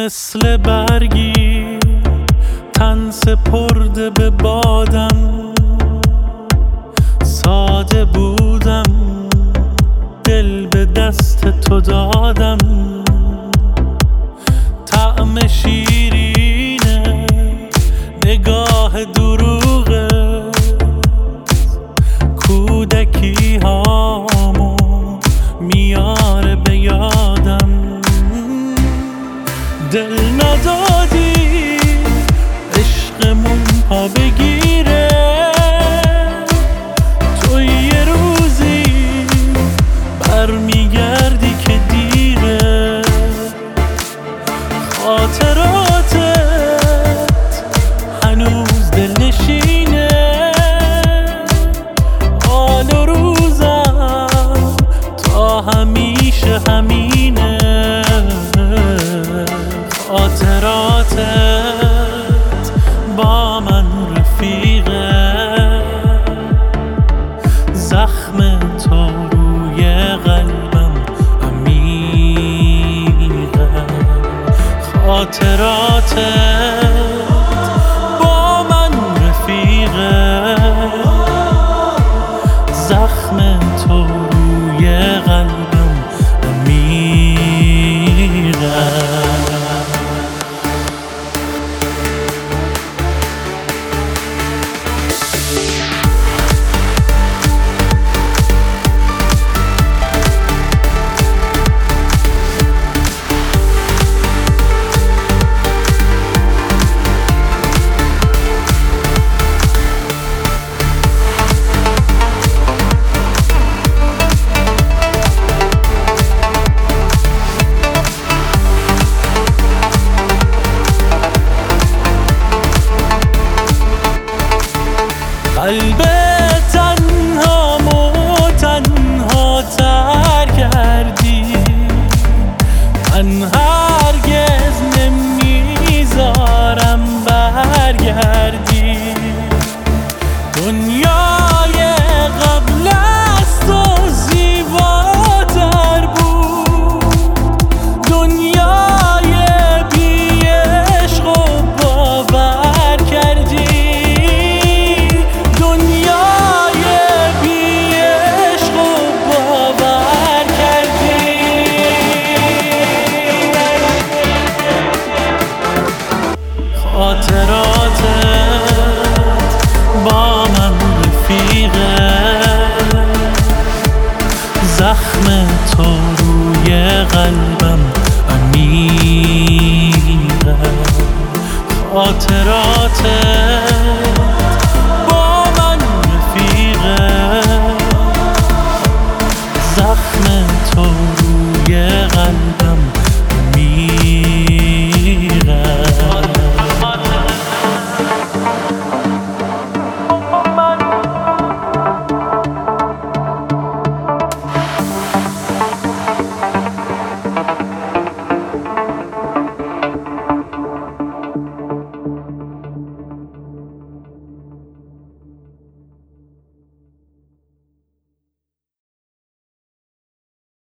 مثل برگی تن سپرده به بادم، ساده بودم دل به دست تو دادم. طعم شیرینه نگاه دروغه، کودکی هامو میاره به یادم. دل ندادی عشقمون پا بگیره، تو یه روزی برمیگردی که دیره. خاطراتت هنوز دلنشینه، حال و روزم تا همیشه همینه. خاطراتت با من رفیقه، زخم تو روی قلبم عمیقه. خاطراتت